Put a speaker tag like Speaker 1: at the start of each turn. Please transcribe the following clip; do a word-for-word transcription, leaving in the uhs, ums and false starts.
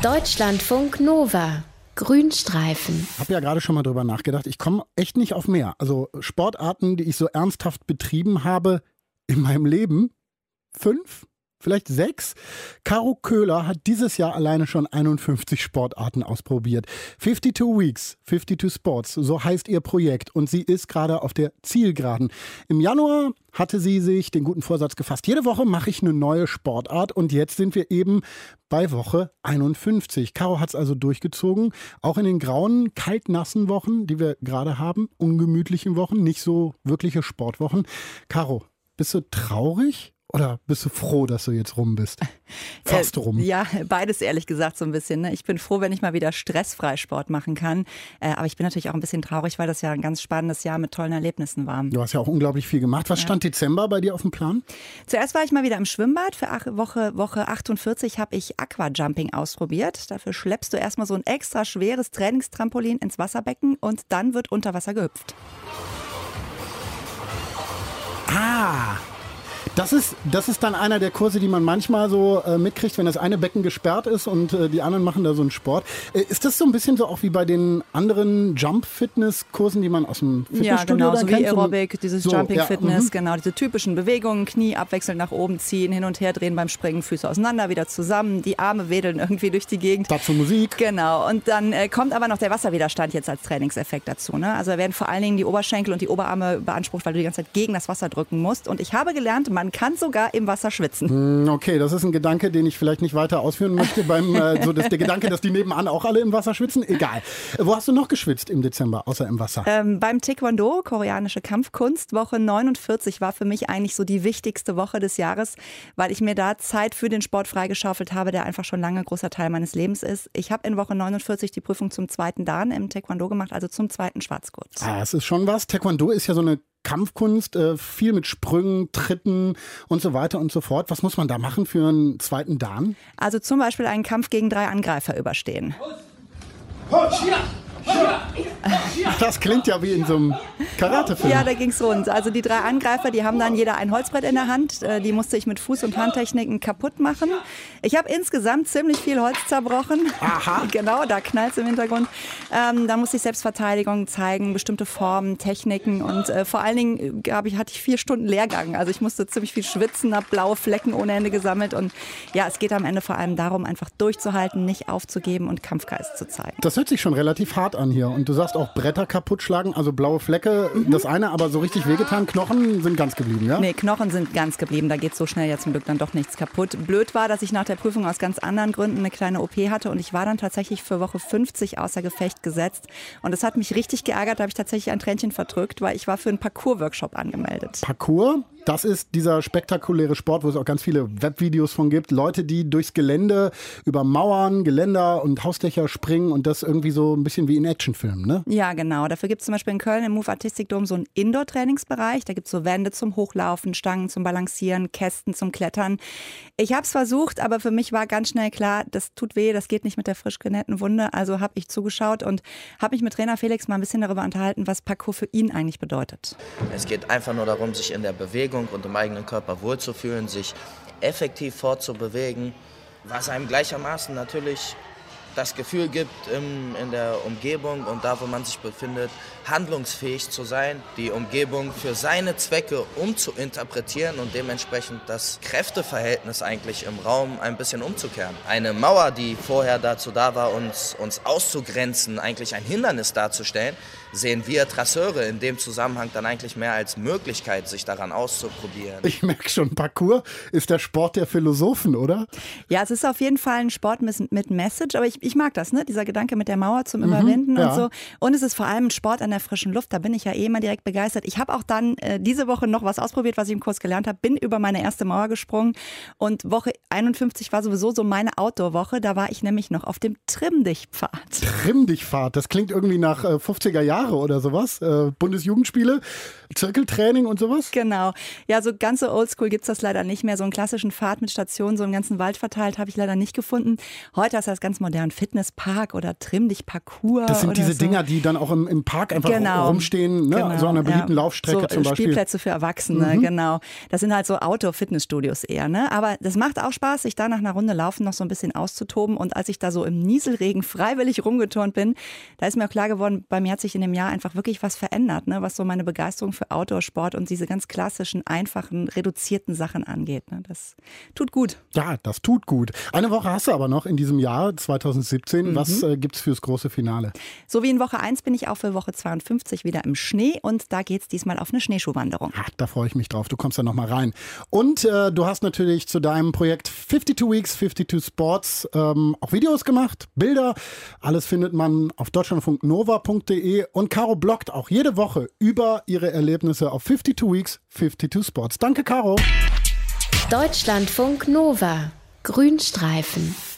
Speaker 1: Deutschlandfunk Nova. Grünstreifen.
Speaker 2: Ich habe ja gerade schon mal drüber nachgedacht. Ich komme echt nicht auf mehr. Also Sportarten, die ich so ernsthaft betrieben habe in meinem Leben, fünf, vielleicht sechs. Caro Köhler hat dieses Jahr alleine schon einundfünfzig Sportarten ausprobiert. zweiundfünfzig Weeks, zweiundfünfzig Sports, so heißt ihr Projekt. Und sie ist gerade auf der Zielgeraden. Im Januar hatte sie sich den guten Vorsatz gefasst. Jede Woche mache ich eine neue Sportart. Und jetzt sind wir eben bei Woche einundfünfzig. Caro hat es also durchgezogen. Auch in den grauen, kaltnassen Wochen, die wir gerade haben. Ungemütlichen Wochen, nicht so wirkliche Sportwochen. Caro, bist du traurig? Oder bist du froh, dass du jetzt rum bist? Fast rum.
Speaker 3: Äh, ja, beides ehrlich gesagt so ein bisschen. Ne? Ich bin froh, wenn ich mal wieder stressfrei Sport machen kann. Äh, aber ich bin natürlich auch ein bisschen traurig, weil das ja ein ganz spannendes Jahr mit tollen Erlebnissen war.
Speaker 2: Du hast ja auch unglaublich viel gemacht. Was ja. stand Dezember bei dir auf dem Plan?
Speaker 3: Zuerst war ich mal wieder im Schwimmbad. Für Woche, Woche achtundvierzig habe ich Aquajumping ausprobiert. Dafür schleppst du erstmal so ein extra schweres Trainingstrampolin ins Wasserbecken und dann wird unter Wasser gehüpft.
Speaker 2: Ah! Das ist, das ist dann einer der Kurse, die man manchmal so äh, mitkriegt, wenn das eine Becken gesperrt ist und äh, die anderen machen da so einen Sport. Äh, ist das so ein bisschen so auch wie bei den anderen Jump-Fitness-Kursen, die man aus dem Fitnessstudio
Speaker 3: Ja, genau, so
Speaker 2: kennt?
Speaker 3: wie Aerobic, dieses
Speaker 2: so,
Speaker 3: Jumping-Fitness,
Speaker 2: ja,
Speaker 3: genau, diese typischen Bewegungen, Knie abwechselnd nach oben ziehen, hin und her drehen beim Springen, Füße auseinander, wieder zusammen, die Arme wedeln irgendwie durch die Gegend.
Speaker 2: Dazu Musik.
Speaker 3: Genau, und dann äh, kommt aber noch der Wasserwiderstand jetzt als Trainingseffekt dazu. Ne? Also da werden vor allen Dingen die Oberschenkel und die Oberarme beansprucht, weil du die ganze Zeit gegen das Wasser drücken musst. Und ich habe gelernt, man kann sogar im Wasser schwitzen.
Speaker 2: Okay, das ist ein Gedanke, den ich vielleicht nicht weiter ausführen möchte. Beim, äh, so das, der Gedanke, dass die nebenan auch alle im Wasser schwitzen, egal. Wo hast du noch geschwitzt im Dezember, außer im Wasser?
Speaker 3: Ähm, beim Taekwondo, koreanische Kampfkunst, Woche neunundvierzig war für mich eigentlich so die wichtigste Woche des Jahres, weil ich mir da Zeit für den Sport freigeschaufelt habe, der einfach schon lange ein großer Teil meines Lebens ist. Ich habe in Woche neunundvierzig die Prüfung zum zweiten Dan im Taekwondo gemacht, also zum zweiten Schwarzgurt.
Speaker 2: Ah, das ist schon was. Taekwondo ist ja so eine Kampfkunst, äh, viel mit Sprüngen, Tritten und so weiter und so fort. Was muss man da machen für einen zweiten Dan?
Speaker 3: Also zum Beispiel einen Kampf gegen drei Angreifer überstehen.
Speaker 2: Das klingt ja wie in so einem Karatefilm.
Speaker 3: Ja, da ging's rund. Also die drei Angreifer, die haben dann jeder ein Holzbrett in der Hand. Die musste ich mit Fuß- und Handtechniken kaputt machen. Ich habe insgesamt ziemlich viel Holz zerbrochen.
Speaker 2: Aha.
Speaker 3: Genau, da knallt's im Hintergrund. Ähm, da musste ich Selbstverteidigung zeigen, bestimmte Formen, Techniken und äh, vor allen Dingen hab ich, hatte ich vier Stunden Lehrgang. Also ich musste ziemlich viel schwitzen, habe blaue Flecken ohne Ende gesammelt und ja, es geht am Ende vor allem darum, einfach durchzuhalten, nicht aufzugeben und Kampfgeist zu zeigen.
Speaker 2: Das hört sich schon relativ hart an hier. Und du sagst auch Bretter kaputt schlagen, also blaue Flecke, mhm. das eine, aber so richtig wehgetan. Knochen sind ganz geblieben, ja?
Speaker 3: Nee, Knochen sind ganz geblieben. Da geht so schnell ja zum Glück dann doch nichts kaputt. Blöd war, dass ich nach der Prüfung aus ganz anderen Gründen eine kleine O P hatte und ich war dann tatsächlich für Woche fünfzig außer Gefecht gesetzt. Und das hat mich richtig geärgert, da habe ich tatsächlich ein Tränchen verdrückt, weil ich war für einen Parkour-Workshop angemeldet.
Speaker 2: Parkour? Das ist dieser spektakuläre Sport, wo es auch ganz viele Webvideos von gibt. Leute, die durchs Gelände, über Mauern, Geländer und Hausdächer springen und das irgendwie so ein bisschen wie in Actionfilmen, ne?
Speaker 3: Ja, genau. Dafür gibt es zum Beispiel in Köln im Move Artistic Dome so einen Indoor-Trainingsbereich. Da gibt es so Wände zum Hochlaufen, Stangen zum Balancieren, Kästen zum Klettern. Ich habe es versucht, aber für mich war ganz schnell klar, das tut weh, das geht nicht mit der frisch genähten Wunde. Also habe ich zugeschaut und habe mich mit Trainer Felix mal ein bisschen darüber unterhalten, was Parkour für ihn eigentlich bedeutet.
Speaker 4: Es geht einfach nur darum, sich in der Bewegung und im eigenen Körper wohlzufühlen, sich effektiv fortzubewegen, was einem gleichermaßen natürlich das Gefühl gibt, im, in der Umgebung und da, wo man sich befindet, handlungsfähig zu sein, die Umgebung für seine Zwecke umzuinterpretieren und dementsprechend das Kräfteverhältnis eigentlich im Raum ein bisschen umzukehren. Eine Mauer, die vorher dazu da war, uns, uns auszugrenzen, eigentlich ein Hindernis darzustellen, sehen wir Trasseure in dem Zusammenhang dann eigentlich mehr als Möglichkeit, sich daran auszuprobieren.
Speaker 2: Ich merke schon, Parkour ist der Sport der Philosophen, oder?
Speaker 3: Ja, es ist auf jeden Fall ein Sport mit, mit Message, aber ich, ich mag das, ne? Dieser Gedanke mit der Mauer zum Überwinden mhm, ja. und so. Und es ist vor allem ein Sport an der frischen Luft, da bin ich ja eh immer direkt begeistert. Ich habe auch dann äh, diese Woche noch was ausprobiert, was ich im Kurs gelernt habe, bin über meine erste Mauer gesprungen und Woche einundfünfzig war sowieso so meine Outdoor-Woche, da war ich nämlich noch auf dem Trimm-Dich-Pfad.
Speaker 2: Trimm-Dich-Pfad, das klingt irgendwie nach äh, fünfziger Jahren. Jahre oder sowas. Äh, Bundesjugendspiele, Zirkeltraining und sowas.
Speaker 3: Genau. Ja, so ganz so oldschool gibt es das leider nicht mehr. So einen klassischen Pfad mit Stationen, so im ganzen Wald verteilt, habe ich leider nicht gefunden. Heute ist das ganz modern. Fitnesspark oder Trimm dich Parcours.
Speaker 2: Das sind
Speaker 3: oder
Speaker 2: diese
Speaker 3: so.
Speaker 2: Dinger, die dann auch im, im Park einfach
Speaker 3: genau.
Speaker 2: rumstehen, ne?
Speaker 3: Genau.
Speaker 2: So an einer beliebten
Speaker 3: ja.
Speaker 2: Laufstrecke
Speaker 3: so,
Speaker 2: zum Beispiel.
Speaker 3: Spielplätze für Erwachsene,
Speaker 2: Mhm.
Speaker 3: genau. Das sind halt so Outdoor-Fitnessstudios eher. Ne? Aber das macht auch Spaß, sich da nach einer Runde Laufen noch so ein bisschen auszutoben. Und als ich da so im Nieselregen freiwillig rumgeturnt bin, da ist mir auch klar geworden, bei mir hat sich in dem Jahr einfach wirklich was verändert, ne? Was so meine Begeisterung für Outdoor-Sport und diese ganz klassischen, einfachen, reduzierten Sachen angeht. Ne? Das tut gut.
Speaker 2: Ja, das tut gut. Eine Woche hast du aber noch in diesem Jahr zwanzig siebzehn.
Speaker 3: Mhm.
Speaker 2: Was äh, gibt's fürs große Finale?
Speaker 3: So wie in Woche eins bin ich auch für Woche zweiundfünfzig wieder im Schnee und da geht's diesmal auf eine Schneeschuhwanderung.
Speaker 2: Ja, da freue ich mich drauf. Du kommst da noch mal rein. Und äh, du hast natürlich zu deinem Projekt zweiundfünfzig Weeks, zweiundfünfzig Sports ähm, auch Videos gemacht, Bilder. Alles findet man auf deutschlandfunk nova punkt de und Caro bloggt auch jede Woche über ihre Erlebnisse auf zweiundfünfzig Weeks, zweiundfünfzig Sports. Danke, Caro.
Speaker 1: Deutschlandfunk Nova. Grünstreifen.